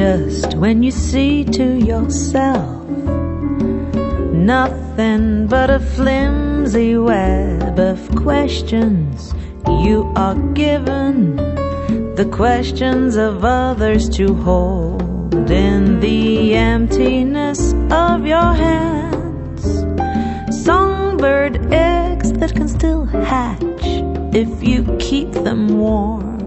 just when you see to yourself nothing but a flimsy web of questions you are given, the questions of others to hold in the emptiness of your hands. Songbird eggs that can still hatch if you keep them warm.